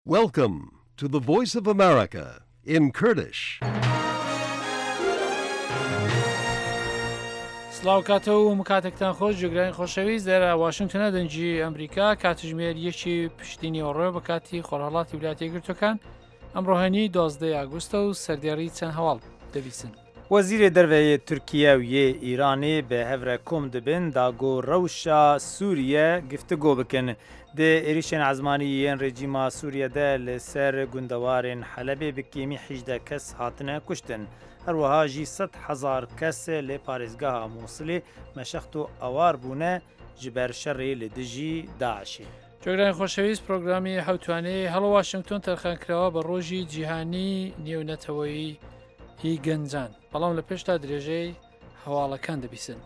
Welcome to the Voice of America in Kurdish. سلااو کاتەوە و کاتێکتان خۆش جوگرانی خۆشەویست لێرە واشنگتنە دەنجی ئەمریکا کاتژمێر یەکی پشتینی ئەوڕۆ بە کاتی خۆرهەڵاتی ویلایەتە یەکگرتووەکان ئەمڕۆهێنی 12 ئاگوستە و سەردێڕی چەند هەواڵ دەبیستن. وەزیرê derveyê Tirkiye û yê Îranê bi hevrekom dibin da got rewşa Sûriye giftîgo bikin. Di êrişên ezmanî yên rejîma Sûriye de li ser gundewarên Helebê bi kêmî 18 kes hatine kuştin. Her wiha jî 100,000 kes lê parêzgeha Mosilê meşext û awar bûne ji ber şerê li dijî Daişê. جۆگرانی خۆشەویست پرۆگرامی هەوتوانەی هەڵە واشنگتۆن تەرخانکراوە بە ڕۆژی جیهانی نێونەتەوەیی هی گەنجان بەڵام لە پێشتا درێژەی هەواڵەکان دەبیستن.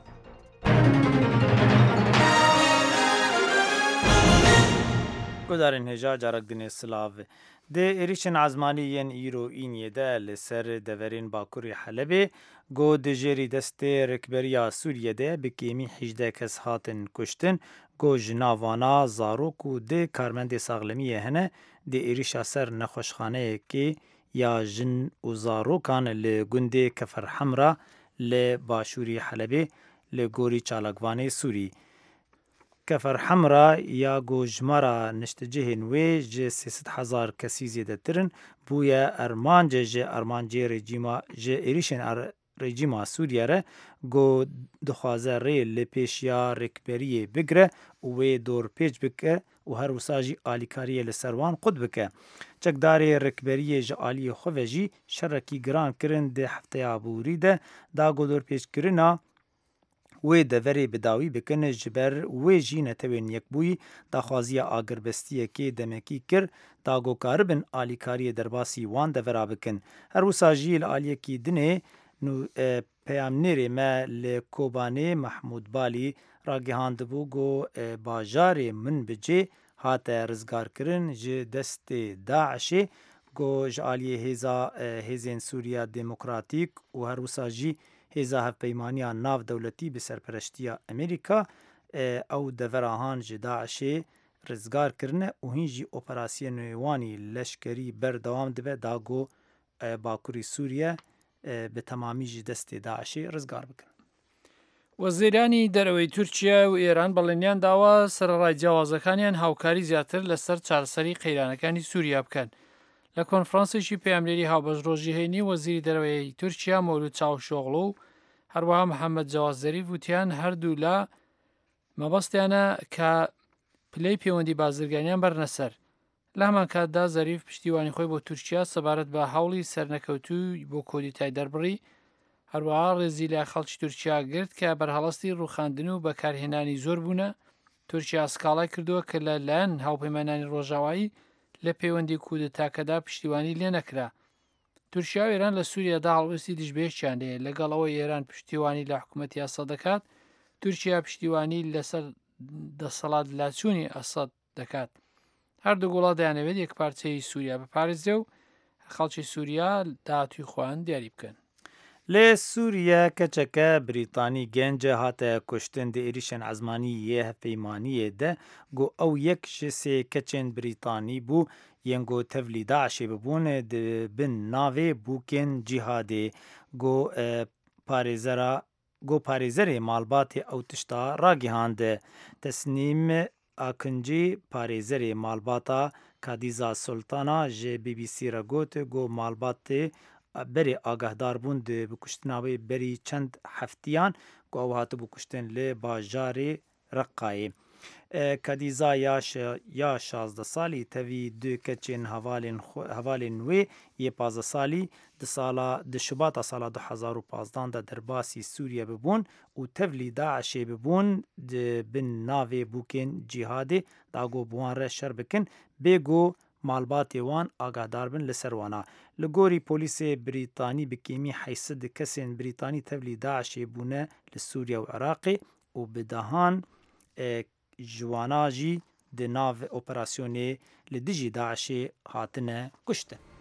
Gudarên hêja carek dinê silav. Dê êrişên ezmanî yên îro îniyê de li ser deverên Bakurê Helebê got di jêrî destê Rêkberiya Sûriye de bi kêmî 18 kes hatin kuştin. Got ji navana zarok û dê karmendê saxlemiyê hene dê êrişa ser nexweşxaneyekê ya jin û zarokan li gundê Keferhemra li başûrî Helebê li gorî çalakvanê Sûrî. Keferhemra ya gojmara niştecihên wê ji 300,000 kesî zêdetirin bûye ermance ji ermancê ji êrişên rejîma Sûriye re got dixwaze rê li pêşiya rêkberiyê bigire û wê dorpêç bike û her wisa jî alîkariyê li ser wan qut bike. Çekdarê rêkberiyê ji aliyê xwe ve jî şerekî giran kirin di hefteya bûrî de da got dorpêçkirina wê deverê bi dawî bikin ji ber wê jî netewên yekbûyî daxwaziya agirbestiyekê demekî kir da gokaribin alîkariyê derbasî wan devera bikin. Her wisa jî li aliyekî dinê peyamnêrê me li Kobanê Mehmûd Balî ragihandibû got bajarê Minbicê hate rizgarkirin ji destê Daişê got ji aliyê hêzên Sûriya Demokratîk û her wisa jî hêza hevpeymaniya navdewletî bi serpereştiya Amerîka ew deverahan ji Daişê rizgar kirine û hîn jî operasyonê wanî leşkerî berdewam dibe da got Bakurî Sûriye bi temamî ji destê Daişê rizgar bikin. وەزیرانی دەرەوەی تورکیا و ئێران بەڵێنیان داوا سەرەڕای جیاوازەکانیان هاوکاری زیاتر لەسەر چارەسەری قەیرانەکانی سووریا بکەن. لە کۆنفرانسێکی پەیامنێری هاوبەشڕۆژی هەینی وەزیری دەرەوەی تورکیا مەولود چاوشۆغڵو و هەروەها محەممەد جاواز زەریف وتیان هەردوو لە مەبەستیانە کە پلەی پەیوەندی بازرگانیان بەرنەسەر. لە هەمان کاتدا زەریف پشتیوانی خۆی بۆ تورکیا سەبارەت بە هەوڵی سەرنەکەوتوو بۆ کۆدیتای دەربڕی هەروەها ڕێزی لە خەڵکی تورکیا گرت کە بەرهەڵستی ڕووخاندن و بەکارهێنانی زۆر بوونە تورکیا سکاڵای کردووە کە لەلایەن هاوپەیمانانی ڕۆژاوایی لە پەیوەندی کودتاکەدا پشتیوانی لێ نەکرا. تورکیا و ئێران لە سووریادا هەڵوێستی دژبێژیان لێ لەگەڵەوەی ئێران پشتیوانی لە حکوومەتی ئەسەد دەکات تورکیا پشتیوانی لەسەر دەسەڵات لاچوونی ئەسەد دەکات. هەردوو وڵات دەیانەوێت یەکپارچەی سووریا بپارێزێ و خەڵکی سووریا داهاتووی خۆیان دیاری بکەن. Lê Sûriye keçeke Brîtanî gence hate kuştin di êrişên ezmanî yê hevpeymaniyê de got ew yek ji sê keçên Brîtanî bû yên got tevlî Daişê bibûn dibin navê bûkên cîhadê got parêzerê malbatê ew tişta ragihand. Tesnîm Akincî parêzerê malbata Kadîza Sultana ji BBC re got malbatê berê agahdar bûn di bikuştina wê berî çend heftiyan ku ew hatibû kuştin li bajarê Reqqayê. Kadîza ya 16 salî tevî du keçên hevalên wê yê 15 salî di şibata sala 2015 de derbasî Sûriye bibûn û tevlî Daişê bibûn bin navê bûkên cîhadê da got bi wan re şer bikin bê got malbatê wan agahdar bin li ser wana. Li gorî polîsê Brîtanî bi kêmî 80 kesên Brîtanî tevlî Daişê bûne li Sûriye û Iraqê û bi dehan ji wana jî di nav operasyonê li dijî Daişê hatine kuştin.